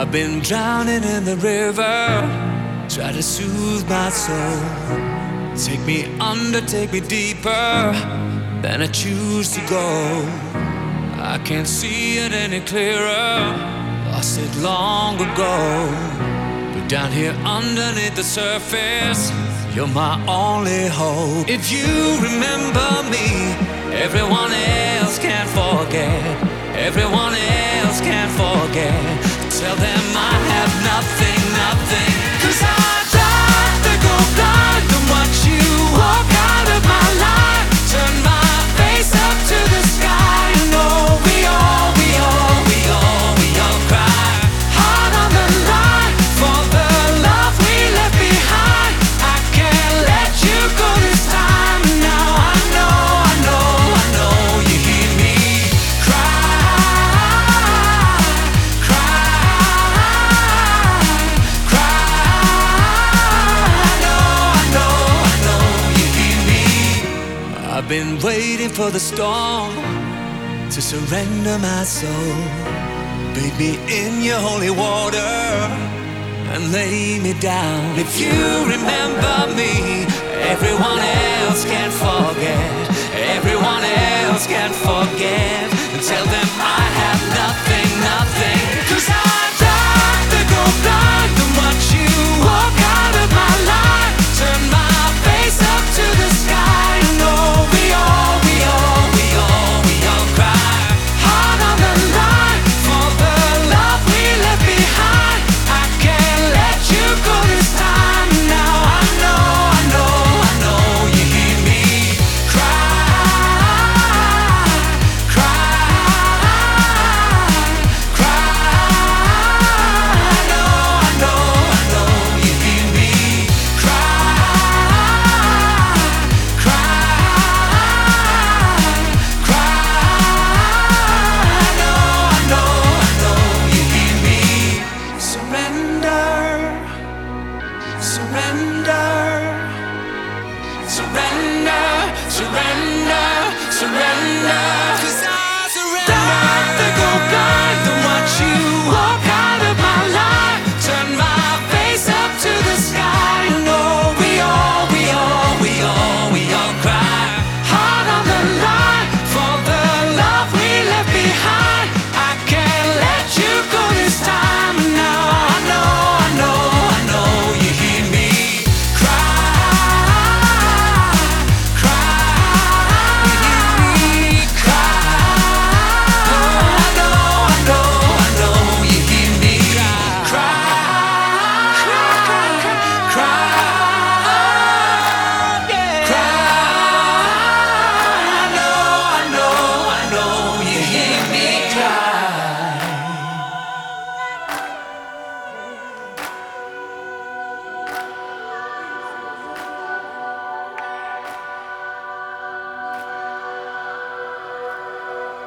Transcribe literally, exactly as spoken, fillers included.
I've been drowning in the river, try to soothe my soul. Take me under, take me deeper, then I choose to go. I can't see it any clearer, lost it long ago. But down here underneath the surface, you're my only hope. If you remember me, everyone else can't forget. Everyone else can't forget. Tell them I have nothing, nothing. Cause I'd rather go blind than watch you walk out of my life. Turn my face up to the sky. You know we all, we all, we all, we all cry. Heart on the line for the love we left behind. I can't let you go this time. Now I know, I know, I know you hear me cry, cry, cry. I know, I know, I know you hear me. I've been waiting for the storm to surrender my soul. Bathe me in your holy water and lay me down. If you remember me, everyone else can forget. Everyone else can forget. And tell them I have nothing.